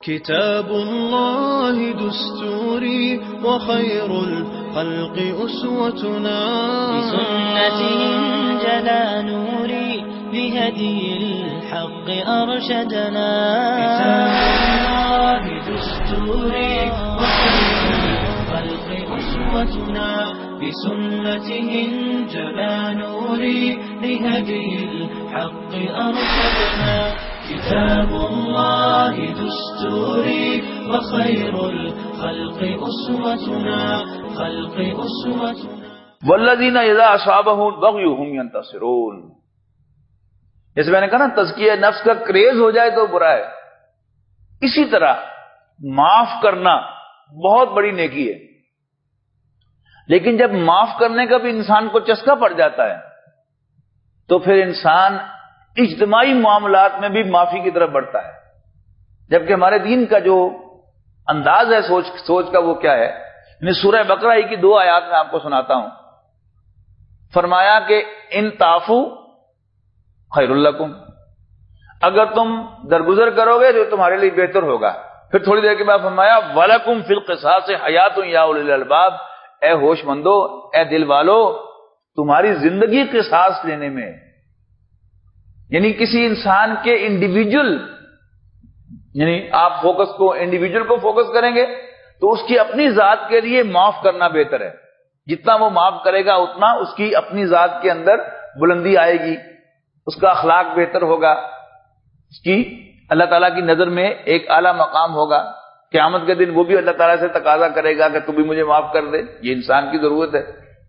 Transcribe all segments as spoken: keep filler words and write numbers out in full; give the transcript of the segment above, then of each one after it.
كتاب الله دستوري وخير الخلق أسوتنا بسنته انجلى نوري بهدي الحق أرشدنا كتاب الله دستوري وخير الخلق أسوتنا بسنته انجلى نوري بهدي الحق أرشدنا كتاب الله دستوري وخير الخلق أسوتنا خلق أسوتنا والذین اذا اصابهم البغی هم ینتصرون. جیسے میں نے کہا نا تزکیہ نفس کا کریز ہو جائے تو برا ہے، اسی طرح معاف کرنا بہت بڑی نیکی ہے، لیکن جب معاف کرنے کا بھی انسان کو چسکا پڑ جاتا ہے تو پھر انسان اجتماعی معاملات میں بھی معافی کی طرف بڑھتا ہے. جبکہ ہمارے دین کا جو انداز ہے سوچ سوچ کا وہ کیا ہے، یعنی سورہ بقرہ ہی کی دو آیات میں آپ کو سناتا ہوں. فرمایا کہ ان تعفو خیر لکم، اگر تم درگزر کرو گے تو تمہارے لیے بہتر ہوگا. پھر تھوڑی دیر کے بعد فرمایا وَلَكُمْ فِي الْقِصَاصِ حَيَاتٌ يَا أُولِي الْأَلْبَابِ، اے ہوش مندو، اے دل والو، تمہاری زندگی قصاص لینے میں، یعنی کسی انسان کے انڈیویجول، یعنی آپ فوکس کو انڈیویجول کو فوکس کریں گے تو اس کی اپنی ذات کے لیے معاف کرنا بہتر ہے. جتنا وہ معاف کرے گا اتنا اس کی اپنی ذات کے اندر بلندی آئے گی، اس کا اخلاق بہتر ہوگا، اس کی اللہ تعالیٰ کی نظر میں ایک اعلیٰ مقام ہوگا. قیامت کے دن وہ بھی اللہ تعالیٰ سے تقاضا کرے گا کہ تو بھی مجھے معاف کر دے. یہ انسان کی ضرورت ہے.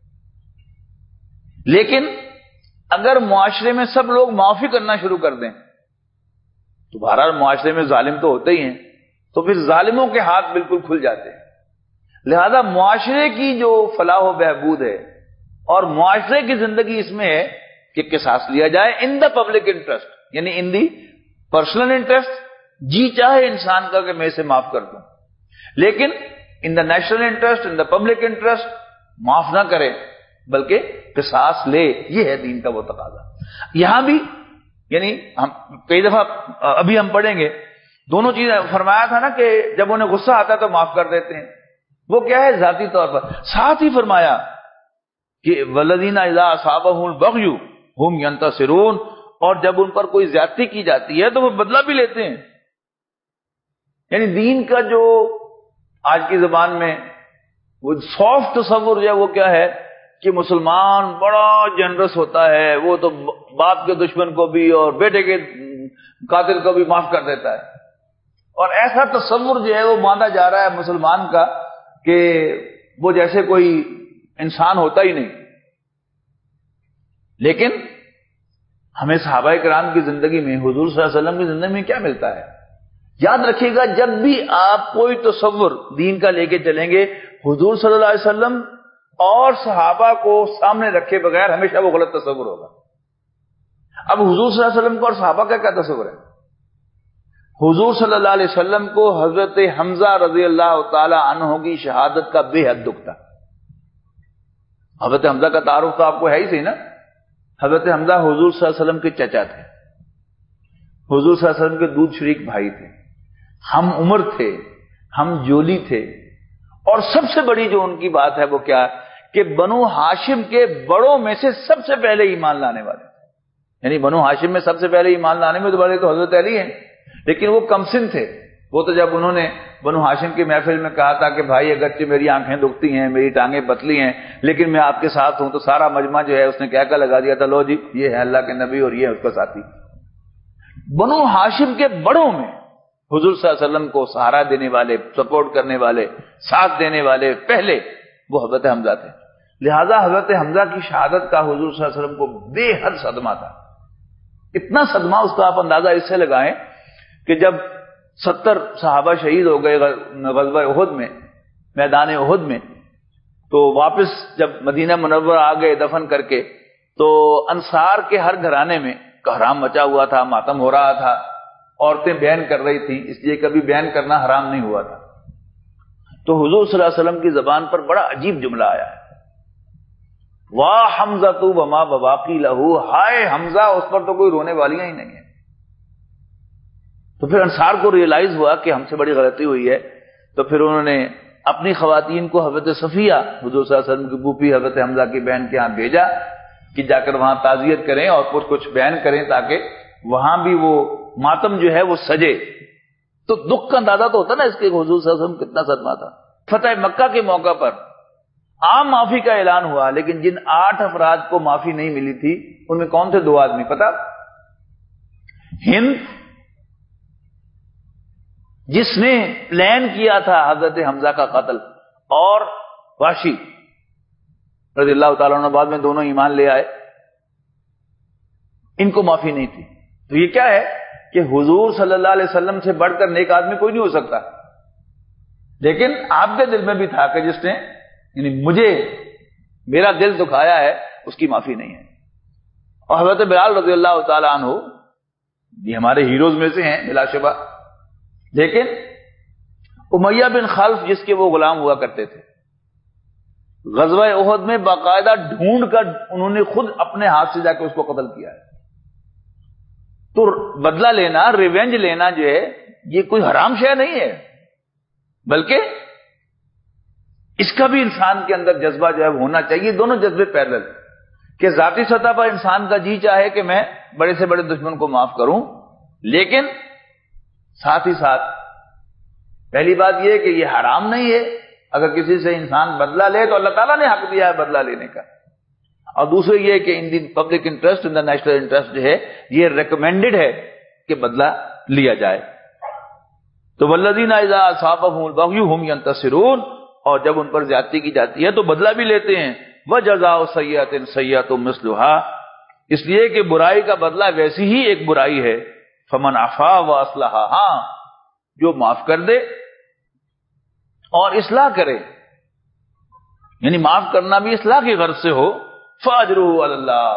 لیکن اگر معاشرے میں سب لوگ معافی کرنا شروع کر دیں تو بہرحال معاشرے میں ظالم تو ہوتے ہی ہیں، تو پھر ظالموں کے ہاتھ بالکل کھل جاتے ہیں. لہذا معاشرے کی جو فلاح و بہبود ہے اور معاشرے کی زندگی اس میں ہے کہ قصاص لیا جائے ان دا پبلک انٹرسٹ، یعنی ان دی پرسنل انٹرسٹ، جی چاہے انسان کا کہ میں اسے معاف کر دوں، لیکن in the national interest, in the public interest معاف نہ کرے بلکہ قصاص لے. یہ ہے دین کا وہ تقاضا. یہاں بھی یعنی ہم کئی دفعہ ابھی ہم پڑھیں گے دونوں چیزیں. فرمایا تھا نا کہ جب انہیں غصہ آتا ہے تو معاف کر دیتے ہیں، وہ کیا ہے ذاتی طور پر. ساتھ ہی فرمایا کہ والذین اذا اصابهم البغی هم ینتصرون، اور جب ان پر کوئی زیادتی کی جاتی ہے تو وہ بدلہ بھی لیتے ہیں. یعنی دین کا جو آج کی زبان میں وہ سافٹ تصور جو ہے وہ کیا ہے کہ مسلمان بڑا جنرس ہوتا ہے، وہ تو باپ کے دشمن کو بھی اور بیٹے کے قاتل کو بھی معاف کر دیتا ہے. اور ایسا تصور جو ہے وہ باندھا جا رہا ہے مسلمان کا کہ وہ جیسے کوئی انسان ہوتا ہی نہیں. لیکن ہمیں صحابہ کرام کی زندگی میں، حضور صلی اللہ علیہ وسلم کی زندگی میں کیا ملتا ہے؟ یاد رکھیے گا جب بھی آپ کوئی تصور دین کا لے کے چلیں گے، حضور صلی اللہ علیہ وسلم اور صحابہ کو سامنے رکھے بغیر ہمیشہ وہ غلط تصور ہوگا. اب حضور صلی اللہ علیہ وسلم کو اور صحابہ کا کیا تصور ہے؟ حضور صلی اللہ علیہ وسلم کو حضرت حمزہ رضی اللہ تعالی عنہ کی شہادت کا بے حد دکھ تھا. حضرت حمزہ کا تعارف تو آپ کو ہے ہی صحیح نا. حضرت حمزہ حضور صلی اللہ علیہ وسلم کے چچا تھے، حضور صلی اللہ علیہ وسلم کے دودھ شریک بھائی تھے، ہم عمر تھے، ہم جولی تھے. اور سب سے بڑی جو ان کی بات ہے وہ کیا کہ بنو ہاشم کے بڑوں میں سے سب سے پہلے ایمان لانے والے، یعنی بنو ہاشم میں سب سے پہلے ایمان لانے میں تو بڑے تو حضرت علی ہیں، لیکن وہ کمسن تھے. وہ تو جب انہوں نے بنو ہاشم کی محفل میں کہا تھا کہ بھائی اگرچہ میری آنکھیں دکھتی ہیں، میری ٹانگیں پتلی ہیں، لیکن میں آپ کے ساتھ ہوں، تو سارا مجمع جو ہے اس نے کہہ کر لگا دیا تھا لو جی یہ ہے اللہ کے نبی اور یہ ہے اس کا ساتھی. بنو ہاشم کے بڑوں میں حضور صلی اللہ علیہ وسلم کو سہارا دینے والے، سپورٹ کرنے والے، ساتھ دینے والے پہلے وہ حضرت حمزہ تھے. لہذا حضرت حمزہ کی شہادت کا حضور صلی اللہ علیہ وسلم کو بے حد صدمہ تھا. اتنا صدمہ اس کا آپ اندازہ اس سے لگائیں کہ جب ستر صحابہ شہید ہو گئے غزوہ احد میں، میدان احد میں، تو واپس جب مدینہ منورہ آ گئے دفن کر کے، تو انصار کے ہر گھرانے میں کہرام مچا ہوا تھا، ماتم ہو رہا تھا، عورتیں بیان کر رہی تھیں، اس لیے کبھی بیان کرنا حرام نہیں ہوا تھا. تو حضور صلی اللہ علیہ وسلم کی زبان پر بڑا عجیب جملہ آیا ہے، واہ حمزہ تو وما بواقی لہو، ہائے حمزہ اس پر تو کوئی رونے والیاں ہی نہیں ہے. تو پھر انصار کو ریئلائز ہوا کہ ہم سے بڑی غلطی ہوئی ہے، تو پھر انہوں نے اپنی خواتین کو حضرت صفیہ حضور صلی اللہ علیہ وسلم کی پھوپھی حضرت حمزہ کی بہن کے ہاں بھیجا کہ جا کر وہاں تعزیت کریں اور کچھ کچھ بیان کریں تاکہ وہاں بھی وہ ماتم جو ہے وہ سجے. تو دکھ کا اندازہ تو ہوتا نا اس کے حضور صلی اللہ علیہ وسلم کتنا صدمہ تھا. فتح مکہ کے موقع پر عام معافی کا اعلان ہوا، لیکن جن آٹھ افراد کو معافی نہیں ملی تھی ان میں کون تھے؟ دو آدمی پتا؟ ہند جس نے پلان کیا تھا حضرت حمزہ کا قتل، اور واشی رضی اللہ تعالیٰ عنہ، بعد میں دونوں ایمان لے آئے، ان کو معافی نہیں تھی. تو یہ کیا ہے کہ حضور صلی اللہ علیہ وسلم سے بڑھ کر نیک آدمی کوئی نہیں ہو سکتا، لیکن آپ کے دل میں بھی تھا کہ جس نے یعنی مجھے میرا دل دکھایا ہے اس کی معافی نہیں ہے. اور حضرت بلال رضی اللہ تعالیٰ عنہ یہ ہمارے ہیروز میں سے ہیں بلا شبہ، لیکن امیہ بن خلف جس کے وہ غلام ہوا کرتے تھے، غزوہ احد میں باقاعدہ ڈھونڈ کر انہوں نے خود اپنے ہاتھ سے جا کے اس کو قتل کیا ہے. تو بدلہ لینا، ریونج لینا جو ہے یہ کوئی حرام شے نہیں ہے، بلکہ اس کا بھی انسان کے اندر جذبہ جو ہے ہونا چاہیے. دونوں جذبے پیرل کہ ذاتی سطح پر انسان کا جی چاہے کہ میں بڑے سے بڑے دشمن کو معاف کروں، لیکن ساتھ ہی ساتھ پہلی بات یہ کہ یہ حرام نہیں ہے اگر کسی سے انسان بدلہ لے تو اللہ تعالیٰ نے حق دیا ہے بدلہ لینے کا. اور دوسرے یہ کہ in the public interest, in the national interest جو ہے یہ ریکمینڈڈ ہے کہ بدلہ لیا جائے. تو والذین اذا اصابهم البغی هم ینتصرون، اور جب ان پر زیادتی کی جاتی ہے تو بدلہ بھی لیتے ہیں. وجزاء سیئۃ سیئۃ مثلها، اس لیے کہ برائی کا بدلہ ویسی ہی ایک برائی ہے. فمن عفا واصلح، ہاں جو معاف کر دے اور اصلاح کرے، یعنی معاف کرنا بھی اصلاح کی غرض سے ہو، فاجرہ علی اللہ،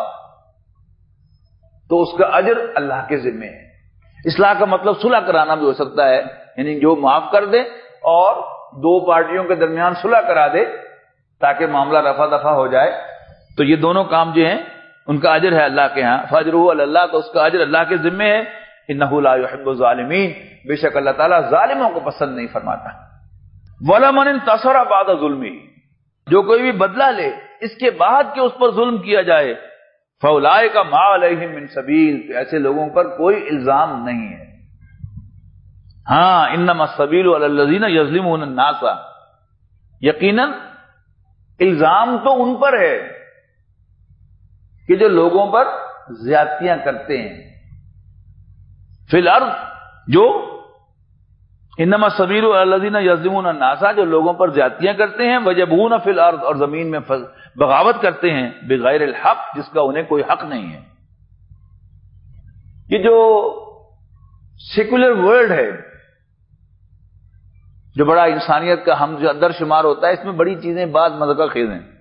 تو اس کا اجر اللہ کے ذمہ ہے. اصلاح کا مطلب صلح کرانا بھی ہو سکتا ہے، یعنی جو معاف کر دے اور دو پارٹیوں کے درمیان صلح کرا دے تاکہ معاملہ رفع دفع ہو جائے، تو یہ دونوں کام جو ہیں ان کا اجر ہے اللہ کے ہاں. فاجرہ علی اللہ، تو اس کا اجر اللہ کے ذمہ ہے. انہ لا یحب الظالمین، بے شک اللہ تعالیٰ ظالموں کو پسند نہیں فرماتا. وَلَمَنِ انتَصَرَ بَعْدَ ظُلْمِهِ، جو کوئی بھی بدلہ لے اس کے بعد کہ اس پر ظلم کیا جائے، فَأُولَٰئِكَ مَا عَلَيْهِم مِّن سَبِيلٍ، تو ایسے لوگوں پر کوئی الزام نہیں ہے. ہاں انما السبیل علی الذین یظلمون الناس، یقیناً الزام تو ان پر ہے کہ جو لوگوں پر زیادتیاں کرتے ہیں. فی الارض، جو انما السبیل علی الذین یظلمون الناس، جو لوگوں پر زیادتیاں کرتے ہیں، ویبغون فی الارض، اور زمین میں بغاوت کرتے ہیں، بغیر الحق، جس کا انہیں کوئی حق نہیں ہے. یہ جو سیکولر ورلڈ ہے، جو بڑا انسانیت کا ہم جو اندر شمار ہوتا ہے، اس میں بڑی چیزیں بعض مذہق خیز ہیں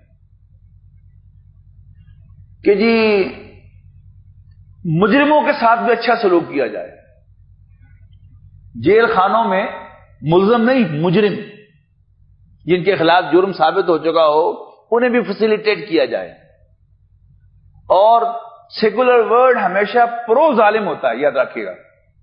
کہ جی مجرموں کے ساتھ بھی اچھا سلوک کیا جائے. جیل خانوں میں ملزم نہیں، مجرم جن کے خلاف جرم ثابت ہو چکا ہو انہیں بھی فیسیلیٹیٹ کیا جائے. اور سیکولر ورلڈ ہمیشہ پرو ظالم ہوتا ہے، یاد رکھیے گا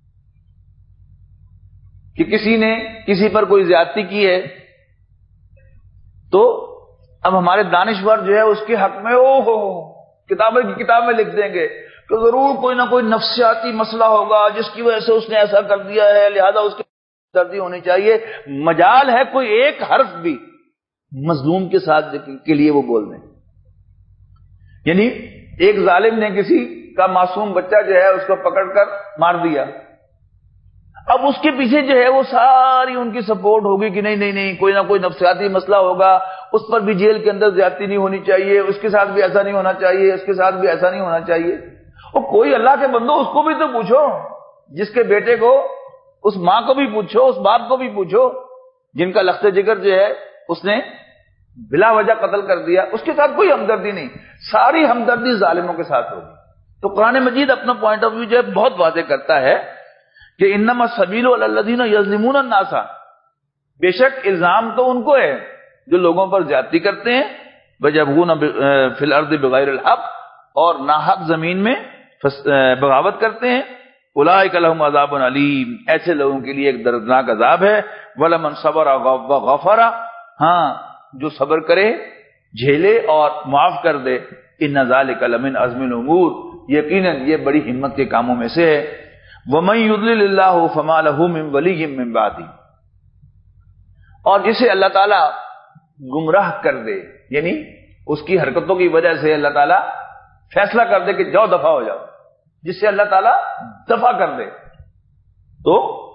کہ کسی نے کسی پر کوئی زیادتی کی ہے تو اب ہمارے دانشور جو ہے اس کے حق میں او ہو کتابیں کی کتابیں لکھ دیں گے کہ ضرور کوئی نہ کوئی نفسیاتی مسئلہ ہوگا جس کی وجہ سے اس نے ایسا کر دیا ہے، لہذا اس کی دردی ہونی چاہیے. مجال ہے کوئی ایک حرف بھی مظلوم کے ساتھ کے لیے وہ بول دیں. یعنی ایک ظالم نے کسی کا معصوم بچہ جو ہے اس کو پکڑ کر مار دیا، اب اس کے پیچھے جو ہے وہ ساری ان کی سپورٹ ہوگی کہ نہیں نہیں نہیں کوئی نہ کوئی نفسیاتی مسئلہ ہوگا، اس پر بھی جیل کے اندر زیادتی نہیں ہونی چاہیے، اس کے ساتھ بھی ایسا نہیں ہونا چاہیے، اس کے ساتھ بھی ایسا نہیں ہونا چاہیے. اور کوئی اللہ کے بندو اس کو بھی تو پوچھو، جس کے بیٹے کو، اس ماں کو بھی پوچھو، اس باپ کو بھی پوچھو جن کا لخت جگر جو ہے اس نے بلا وجہ قتل کر دیا، اس کے ساتھ کوئی ہمدردی نہیں، ساری ہمدردی ظالموں کے ساتھ ہوگی. تو قرآن مجید اپنا پوائنٹ آف ویو جو ہے بہت واضح کرتا ہے کہ انما السبیل علی الذین یظلمون الناس، بے شک الزام تو ان کو ہے جو لوگوں پر زیادتی کرتے ہیں، ویبغون فی الارض بغیر الحق، اور ناحق زمین میں بغاوت کرتے ہیں، اولئک لہم عذاب علیم، ایسے لوگوں کے لیے ایک دردناک عذاب ہے، ولمن صبر وغفر، ہاں جو صبر کرے، جھیلے اور معاف کر دے، ان ذالک لمن عزم الامور، یقیناً یہ بڑی ہمت کے کاموں میں سے ہے۔ ومن یضلل اللہ فما لہ من ولی من بعدہ، اور جسے اللہ تعالی گمراہ کر دے، یعنی اس کی حرکتوں کی وجہ سے اللہ تعالیٰ فیصلہ کر دے کہ جاؤ دفع ہو جاؤ، جس سے اللہ تعالیٰ دفع کر دے تو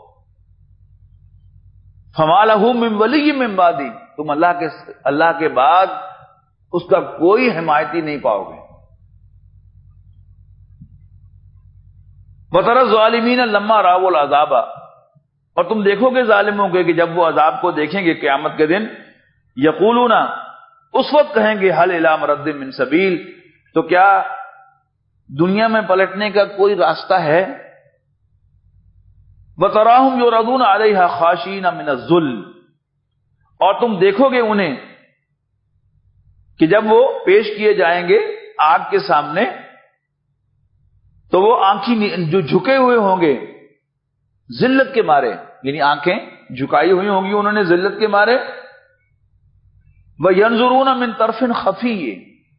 فما لہ من ولی من بعدہ، تم اللہ کے اللہ کے بعد اس کا کوئی حمایتی نہیں پاؤ گے۔ وَتَرَى الظَّالِمِينَ لَمَّا رَأَوُا الْعَذَابَ، اور تم دیکھو گے ظالموں کے کہ جب وہ عذاب کو دیکھیں گے قیامت کے دن، یقولون، اس وقت کہیں گے هَلْ إِلَىٰ مَرَدٍ مِّن سَبِيلٍ، تو کیا دنیا میں پلٹنے کا کوئی راستہ ہے؟ وَتَرَاهُمْ يُعْرَضُونَ عَلَيْهَا خَاشِعِينَ مِنَ الذُّلِّ، اور تم دیکھو گے انہیں کہ جب وہ پیش کیے جائیں گے آگ کے سامنے تو وہ آنکھیں جو جھکے ہوئے ہوں گے ذلت کے مارے، یعنی آنکھیں جھکائی ہوئی ہوں گی انہوں نے ذلت کے مارے، وَيَنظُرُونَ مِن طَرْفٍ خَفِيٍّ،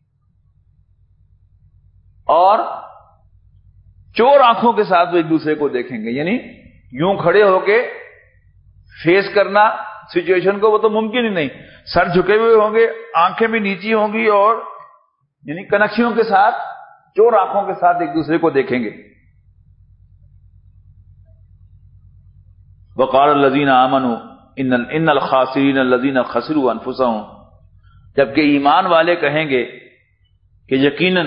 اور چور آنکھوں کے ساتھ وہ ایک دوسرے کو دیکھیں گے، یعنی یوں کھڑے ہو کے فیس کرنا سچویشن کو وہ تو ممکن ہی نہیں، سر جھکے ہوئے ہوں گے، آنکھیں بھی نیچی ہوں گی، اور یعنی کنکھیوں کے ساتھ، چور آنکھوں کے ساتھ ایک دوسرے کو دیکھیں گے۔ وقال الذين آمنوا ان ان الخاسرین الذين خسروا انفسهم، جبکہ ایمان والے کہیں گے کہ یقیناً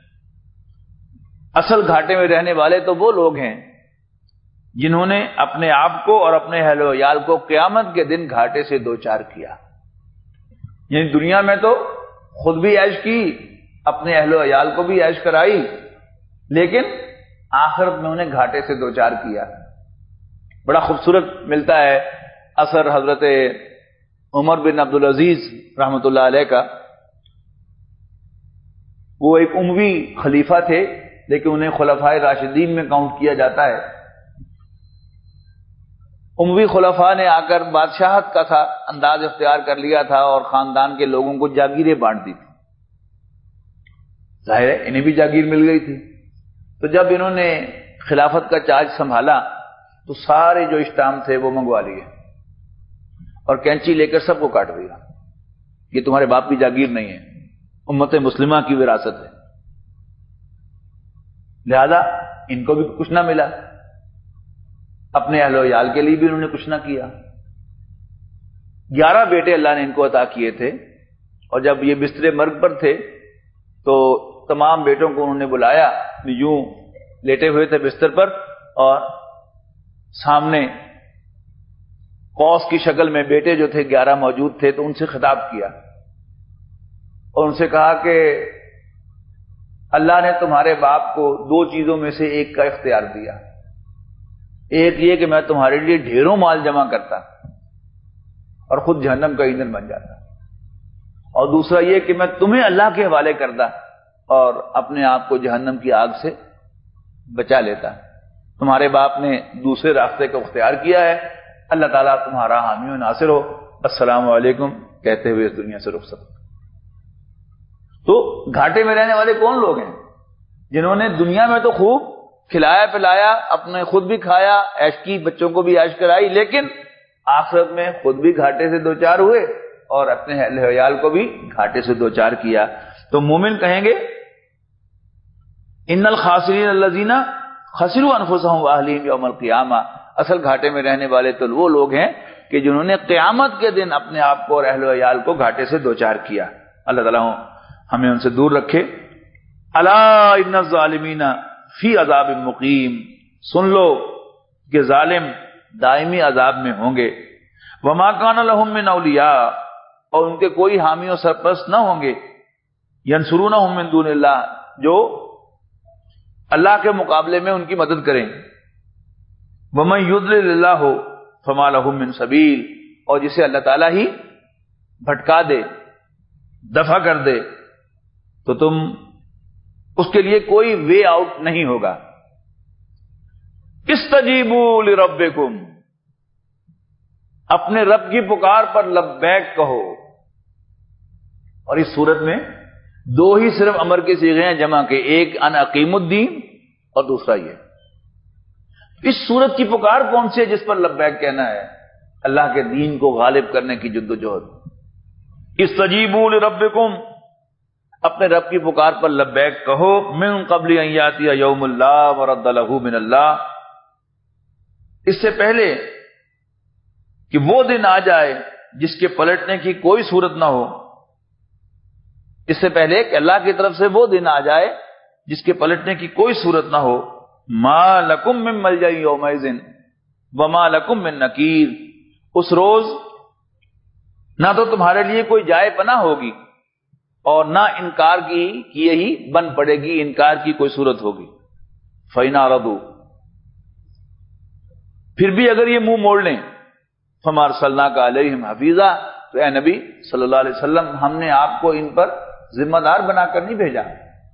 اصل گھاٹے میں رہنے والے تو وہ لوگ ہیں جنہوں نے اپنے آپ کو اور اپنے اہل و عیال کو قیامت کے دن گھاٹے سے دوچار کیا، یعنی دنیا میں تو خود بھی عیش کی، اپنے اہل و عیال کو بھی عیش کرائی، لیکن آخرت میں انہیں گھاٹے سے دوچار کیا۔ بڑا خوبصورت ملتا ہے اثر حضرت عمر بن عبدالعزیز رحمۃ اللہ علیہ کا۔ وہ ایک اموی خلیفہ تھے لیکن انہیں خلفائے راشدین میں کاؤنٹ کیا جاتا ہے۔ اموی خلفاء نے آ کر بادشاہت کا تھا انداز اختیار کر لیا تھا اور خاندان کے لوگوں کو جاگیریں بانٹ دی تھی، ظاہر ہے انہیں بھی جاگیر مل گئی تھی۔ تو جب انہوں نے خلافت کا چارج سنبھالا تو سارے جو اشتام تھے وہ منگوا لیے اور کینچی لے کر سب کو کاٹ دیا، یہ تمہارے باپ کی جاگیر نہیں ہے، امت مسلمہ کی وراثت ہے، لہذا ان کو بھی کچھ نہ ملا، اپنے اہل و عیال کے لیے بھی انہوں نے کچھ نہ کیا۔ گیارہ بیٹے اللہ نے ان کو عطا کیے تھے، اور جب یہ بستر مرگ پر تھے تو تمام بیٹوں کو انہوں نے بلایا، یوں لیٹے ہوئے تھے بستر پر اور سامنے قوس کی شکل میں بیٹے جو تھے گیارہ موجود تھے، تو ان سے خطاب کیا اور ان سے کہا کہ اللہ نے تمہارے باپ کو دو چیزوں میں سے ایک کا اختیار دیا، ایک یہ کہ میں تمہارے لیے ڈھیروں مال جمع کرتا اور خود جہنم کا ایندھن بن جاتا، اور دوسرا یہ کہ میں تمہیں اللہ کے حوالے کرتا اور اپنے آپ کو جہنم کی آگ سے بچا لیتا۔ تمہارے باپ نے دوسرے راستے کا اختیار کیا ہے، اللہ تعالیٰ تمہارا حامی و ناصر ہو، السلام علیکم کہتے ہوئے اس دنیا سے رخصت۔ تو گھاٹے میں رہنے والے کون لوگ ہیں؟ جنہوں نے دنیا میں تو خوب کھلایا پلایا، اپنے خود بھی کھایا، عیش کی، بچوں کو بھی عیش کرائی، لیکن آخرت میں خود بھی گھاٹے سے دوچار ہوئے اور اپنے اہل عیال کو بھی گھاٹے سے دوچار کیا۔ تو مومن کہیں گے ان الخاسرین الذین خسروا انفسهم واہلیہم یوم القیامہ، اصل گھاٹے میں رہنے والے تو وہ لوگ ہیں کہ جنہوں نے قیامت کے دن اپنے آپ کو اور اہل و عیال کو گھاٹے سے دوچار کیا۔ اللہ تعالیٰ ہمیں ان سے دور رکھے۔ الا ان الظالمین فی عذاب مقیم، سن لو کہ ظالم دائمی عذاب میں ہوں گے۔ وما کان لہم من اولیاء، اور ان کے کوئی حامی و سرپرست نہ ہوں گے، ینصرونہم من دون اللہ، جو اللہ کے مقابلے میں ان کی مدد کریں۔ ومن یضلل اللہ فما لہ من سبیل، اور جسے اللہ تعالیٰ ہی بھٹکا دے، دفع کر دے، تو تم اس کے لیے کوئی وے آؤٹ نہیں ہوگا۔ استجیبوا لربکم، اپنے رب کی پکار پر لبیک کہو. اور اس صورت میں دو ہی صرف امر کے صیغے ہیں جمع کے، ایک ان اقیم الدین اور دوسرا یہ. اس صورت کی پکار کون سی ہے جس پر لبیک کہنا ہے؟ اللہ کے دین کو غالب کرنے کی جد و جہد. استجیبوا لربکم، اپنے رب کی پکار پر لبیک کہو. من قبل ان یاتی یوم لا مرد لہ من اللہ، اس سے پہلے کہ وہ دن آ جائے جس کے پلٹنے کی کوئی صورت نہ ہو. اس سے پہلے کہ اللہ کی طرف سے وہ دن آ جائے جس کے پلٹنے کی کوئی صورت نہ ہو. ما لکم من ملجأ یومئذ وما لکم من نکیر، اس روز نہ تو تمہارے لیے کوئی جائے پناہ ہوگی اور نہ انکار کی کیے ہی بن پڑے گی، انکار کی کوئی صورت ہوگی. فَإِنْ أَعْرَضُوا، پھر بھی اگر یہ منہ موڑ لیں، فَمَا أَرْسَلْنَاكَ عَلَيْهِمْ حَفِيظًا، تو اے نبی صلی اللہ علیہ وسلم ہم نے آپ کو ان پر ذمہ دار بنا کر نہیں بھیجا.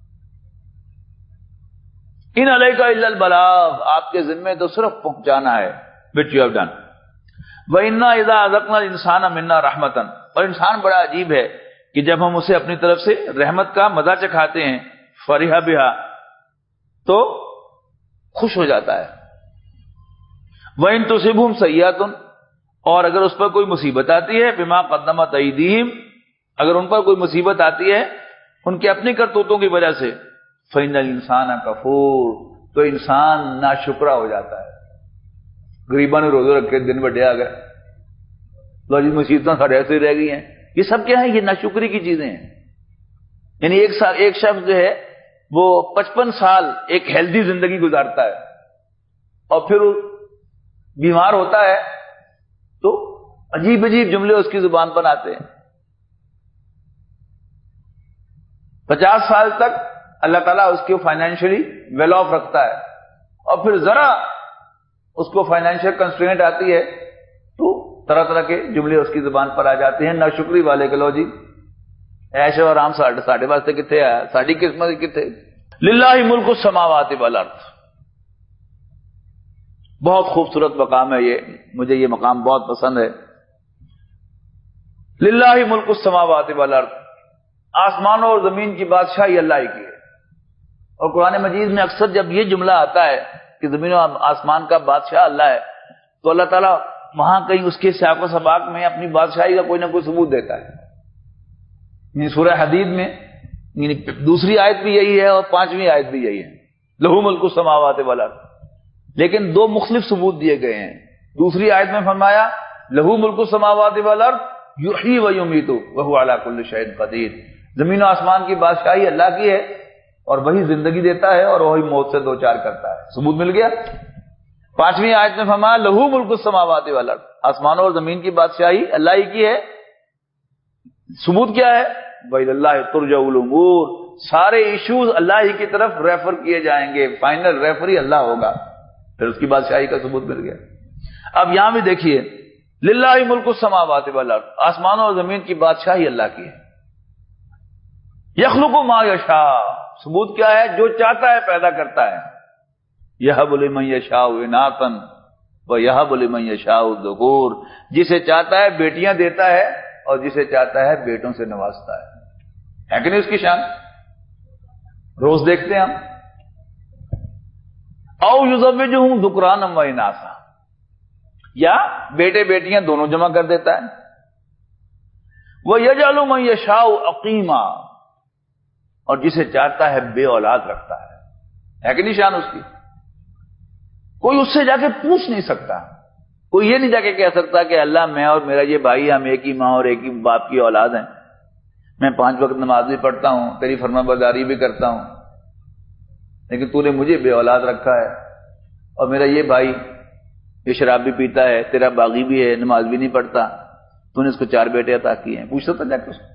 ان علیک الا البلاغ، آپ کے ذمے تو صرف پہنچانا ہے، which you have done. وَإِنَّا إِذَا أَذَقْنَا الْإِنسَانَ مِنَّا رَحْمَةً، اور انسان بڑا عجیب ہے کہ جب ہم اسے اپنی طرف سے رحمت کا مزہ چکھاتے ہیں، فَرِحَ بِهَا، تو خوش ہو جاتا ہے. وَإِن تُصِبْهُمْ سَيِّئَةٌ، اور اگر اس پر کوئی مصیبت آتی ہے، بِمَا قَدَّمَتْ أَيْدِيهِمْ، اگر ان پر کوئی مصیبت آتی ہے ان کے اپنی کرتوتوں کی وجہ سے، فَإِنَّ الْإِنسَانَ كَفُورٌ، تو انسان ناشکرا ہو جاتا ہے. غریباں نے روزے رکھے، دن بڑھے آ گئے، لو جی مصیبتیں سارے ایسے رہ گئی ہیں. یہ سب کیا ہے؟ یہ ناشکری کی چیزیں ہیں. یعنی ایک سال ایک شخص جو ہے وہ پچپن سال ایک ہیلدی زندگی گزارتا ہے اور پھر بیمار ہوتا ہے تو عجیب عجیب جملے اس کی زبان پر آتے ہیں. پچاس سال تک اللہ تعالیٰ اس کو فائنینشلی ویل آف رکھتا ہے اور پھر ذرا اس کو فائنینشیل کنسٹرینٹ آتی ہے تو طرح طرح کے جملے اس کی زبان پر آ جاتے ہیں. ناشکری والے کے لو جی ایش و آرام ساڈے واسطے کتنے آیا، ساڈی قسمت کتنے. للہ ملک السماوات والارض، بہت خوبصورت مقام ہے یہ، مجھے یہ مقام بہت پسند ہے. للہ ملک السماوات والارض، آسمانوں اور زمین کی بادشاہی اللہ ہی کی ہے. اور قرآن مجید میں اکثر جب یہ جملہ آتا ہے کہ زمین و آسمان کا بادشاہ اللہ ہے تو اللہ تعالیٰ وہاں کہیں اس کے سیاق و سباق میں اپنی بادشاہی کا کوئی نہ کوئی ثبوت دیتا ہے. یعنی سورہ حدید میں یعنی دوسری آیت بھی یہی ہے اور پانچویں آیت بھی یہی ہے، لہو ملک السماوات والارض، لیکن دو مختلف ثبوت دیے گئے ہیں. دوسری آیت میں فرمایا لہو ملک السماوات والارض یحیی و یمیت وہو علی کل شیء قدیر، زمین و آسمان کی بادشاہی اللہ کی ہے اور وہی زندگی دیتا ہے اور وہی موت سے دو چار کرتا ہے. ثبوت مل گیا. پانچویں آیت میں فرمایا لہو ملک السماوات والارض، آسمانوں اور زمین کی بادشاہی اللہ ہی کی ہے. ثبوت کیا ہے؟ وَإِلَى اللَّهِ تُرْجَعُ الْأُمُورُ، سارے ایشوز اللہ ہی کی طرف ریفر کیے جائیں گے، فائنل ریفری اللہ ہوگا. پھر اس کی بادشاہی کا ثبوت مل گیا. اب یہاں بھی دیکھیے للہ ملک السماوات والارض، آسمانوں اور زمین کی بادشاہی اللہ کی ہے. یخلق ما یشاء، ثبوت کیا ہے؟ جو چاہتا ہے پیدا کرتا ہے. یہب لمن یشاء اناثا ویہب لمن یشاء الذکور، جسے چاہتا ہے بیٹیاں دیتا ہے اور جسے چاہتا ہے بیٹوں سے نوازتا ہے. ہے کہ نہیں اس کی شان؟ روز دیکھتے ہیں ہم. او یزوجہم ذکرانا و اناثا، یا بیٹے بیٹیاں دونوں جمع کر دیتا ہے. وَيَجْعَلُ مَن يَشَاءُ عَقِيمًا، اور جسے چاہتا ہے بے اولاد رکھتا ہے. ہے کہ نہیں شان اس کی؟ کوئی اس سے جا کے پوچھ نہیں سکتا. کوئی یہ نہیں جا کے کہہ سکتا کہ اللہ میں اور میرا یہ بھائی ہم ایک ہی ماں اور ایک ہی باپ کی اولاد ہیں، میں پانچ وقت نماز بھی پڑھتا ہوں، تیری فرما برداری بھی کرتا ہوں، لیکن تو نے مجھے بے اولاد رکھا ہے، اور میرا یہ بھائی یہ شراب بھی پیتا ہے، تیرا باغی بھی ہے، نماز بھی نہیں پڑھتا، تو نے اس کو چار بیٹے عطا کیے ہیں. پوچھ سکتا جا کے اس کو؟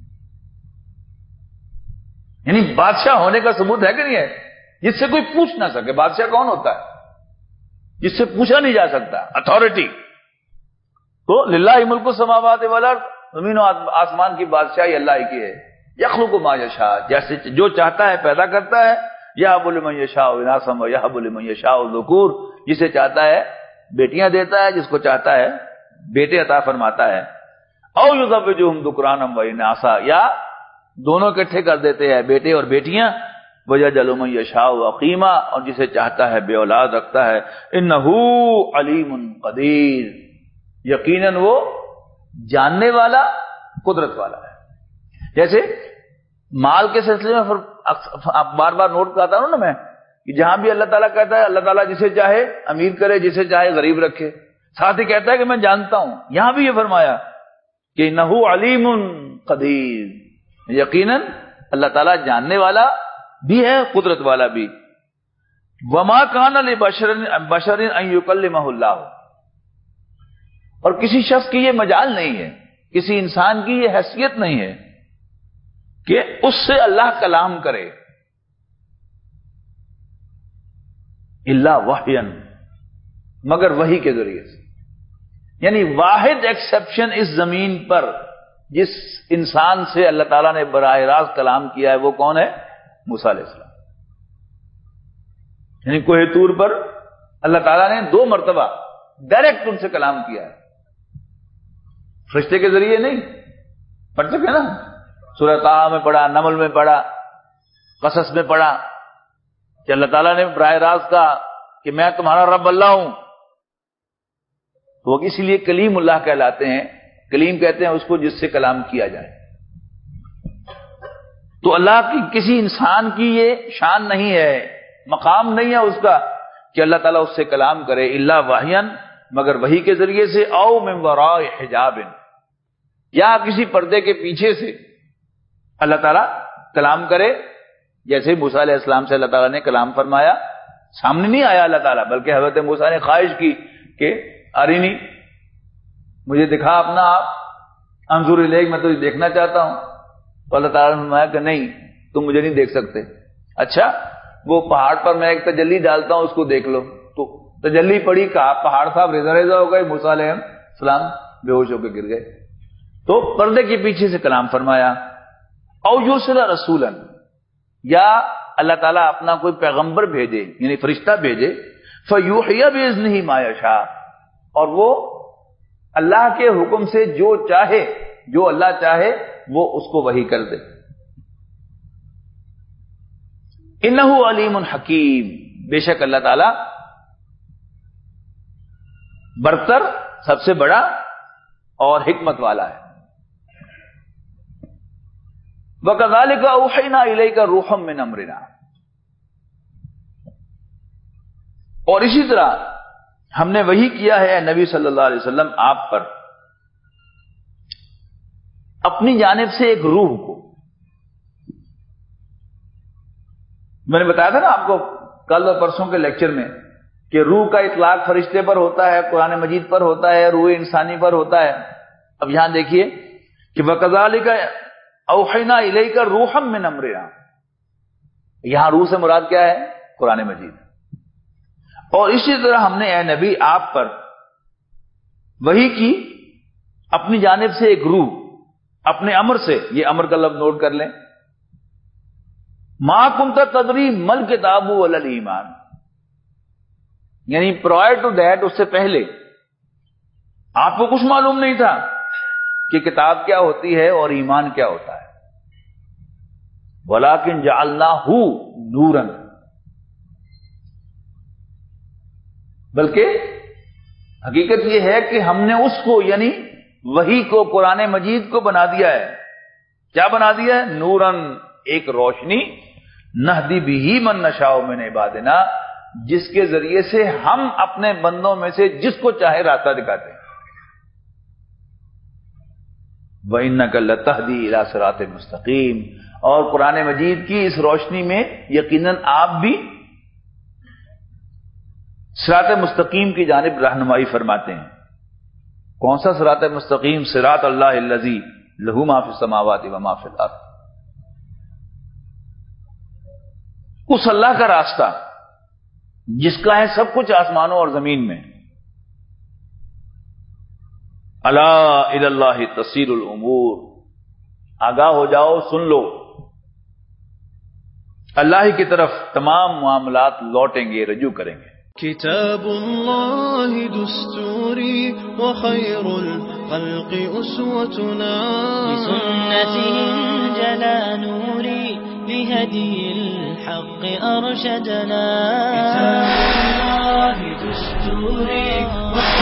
یعنی بادشاہ ہونے کا ثبوت ہے کہ نہیں ہے؟ جس سے کوئی پوچھ نہ سکے. بادشاہ کون ہوتا ہے؟ جس سے پوچھا نہیں جا سکتا، اتھارٹی. تو للہ ملک السماوات والارض، زمین و آسمان کی بادشاہی اللہ ہی کی ہے. یخلق ما یشاء، جیسے جو چاہتا ہے پیدا کرتا ہے. یہب لمن یشاء اناثا ویہب لمن یشاء الذکور، جسے چاہتا ہے بیٹیاں دیتا ہے، جس کو چاہتا ہے بیٹے عطا فرماتا ہے. او یزوجہم ذکرانا و اناثا، یا دونوں اکٹھے کر دیتے ہیں بیٹے اور بیٹیاں. ویجعل من یشاء عقیما، اور جسے چاہتا ہے بے اولاد رکھتا ہے. انہ علیم قدیر، یقیناً وہ جاننے والا قدرت والا ہے. جیسے مال کے سلسلے میں آپ بار بار نوٹ کرتا ہوں نا میں کہ جہاں بھی اللہ تعالیٰ کہتا ہے اللہ تعالیٰ جسے چاہے امیر کرے، جسے چاہے غریب رکھے، ساتھ ہی کہتا ہے کہ میں جانتا ہوں. یہاں بھی یہ فرمایا کہ انہ علیم قدیر، یقیناً اللہ تعالیٰ جاننے والا بھی ہے، قدرت والا بھی. وما کان لبشر بشر ان یکلمہ اللہ، اور کسی شخص کی یہ مجال نہیں ہے، کسی انسان کی یہ حیثیت نہیں ہے کہ اس سے اللہ کلام کرے الا وحیا، مگر وحی کے ذریعے سے. یعنی واحد ایکسپشن اس زمین پر جس انسان سے اللہ تعالیٰ نے براہ راست کلام کیا ہے وہ کون ہے؟ موسیٰ علیہ السلام. یعنی کوہ طور پر اللہ تعالیٰ نے دو مرتبہ ڈائریکٹ ان سے کلام کیا ہے، فرشتے کے ذریعے نہیں. پڑھ سکے نا، سورہ طٰہٰ میں پڑھا، نمل میں پڑھا، قصص میں پڑھا کہ اللہ تعالیٰ نے براہ راست کہا کہ میں تمہارا رب اللہ ہوں. تو وہ اسی لیے کلیم اللہ کہلاتے ہیں. کلیم کہتے ہیں اس کو جس سے کلام کیا جائے. تو اللہ کی کسی انسان کی یہ شان نہیں ہے، مقام نہیں ہے اس کا کہ اللہ تعالیٰ اس سے کلام کرے الا وحیاً، مگر وحی کے ذریعے سے. او من وراء حجاب، یا کسی پردے کے پیچھے سے اللہ تعالیٰ کلام کرے. جیسے موسیٰ علیہ السلام سے اللہ تعالیٰ نے کلام فرمایا، سامنے نہیں آیا اللہ تعالیٰ، بلکہ حضرت موسیٰ نے خواہش کی کہ ارینی، مجھے دکھا اپنا آپ، انظر الیک، میں تجھے دیکھنا چاہتا ہوں. تو اللہ تعالیٰ نے فرمایا کہ نہیں، تم مجھے نہیں دیکھ سکتے. اچھا، وہ پہاڑ پر میں ایک تجلی ڈالتا ہوں، اس کو دیکھ لو. تو تجلی پڑی، کہا پہاڑ صاحب ریزہ ریزہ ہو گئے، موسیٰ علیہ السلام بے ہوش ہو کے گر گئے. تو پردے کے پیچھے سے کلام فرمایا. او یرسل رسولا، یا اللہ تعالیٰ اپنا کوئی پیغمبر بھیجے، یعنی فرشتہ بھیجے. فیوحی باذنہ ما یشاء، اور وہ اللہ کے حکم سے جو چاہے، جو اللہ چاہے وہ اس کو وحی کر دے. انہ علیم حکیم، بے شک اللہ تعالی برتر، سب سے بڑا اور حکمت والا ہے. وَكَذَلِكَ أَوْحَيْنَا إِلَيْكَ رُوحًا مِّنْ أَمْرِنَا، اور اسی طرح ہم نے وحی کیا ہے اے نبی صلی اللہ علیہ وسلم آپ پر اپنی جانب سے ایک روح کو. میں نے بتایا تھا نا آپ کو کل اور پرسوں کے لیکچر میں کہ روح کا اطلاق فرشتے پر ہوتا ہے، قرآن مجید پر ہوتا ہے، روح انسانی پر ہوتا ہے. اب یہاں دیکھیے کہ وَكَذَلِكَ أَوْحَيْنَا إِلَيْكَ رُوحًا مِّنْ أَمْرِنَا، یہاں روح سے مراد کیا ہے؟ قرآن مجید. اور اسی طرح ہم نے اے نبی آپ پر وحی کی اپنی جانب سے ایک روح، اپنے امر سے. یہ امر کا لفظ نوٹ کر لیں. ما کنت تدری مل کتاب ولا الایمان، یعنی پرائر ٹو دیٹ، اس سے پہلے آپ کو کچھ معلوم نہیں تھا کہ کتاب کیا ہوتی ہے اور ایمان کیا ہوتا ہے. ولیکن جعلناہ نورا، بلکہ حقیقت یہ ہے کہ ہم نے اس کو یعنی وحی کو، قرآن مجید کو بنا دیا ہے. کیا بنا دیا ہے؟ نورن، ایک روشنی. نہدی بہ من نشاء من عبادنا، جس کے ذریعے سے ہم اپنے بندوں میں سے جس کو چاہے راستہ دکھاتے ہیں. وَإِنَّكَ لَتَهْدِي إِلَى صِرَاطٍ مُسْتَقِيمٍ، اور قرآن مجید کی اس روشنی میں یقیناً آپ بھی صراط مستقیم کی جانب رہنمائی فرماتے ہیں. کون سا صراط مستقیم؟ صراط اللہ الذی لہ ما فی السماوات و ما فی الارض، اس اللہ کا راستہ جس کا ہے سب کچھ آسمانوں اور زمین میں. الا الی اللہ تصیر الامور، آگاہ ہو جاؤ، سن لو، اللہ کی طرف تمام معاملات لوٹیں گے، رجوع کریں گے. كتاب الله دستوري وخير الخلق أسوتنا، بسنته انجلى نوري لهدي الحق أرشدنا. كتاب الله دستوري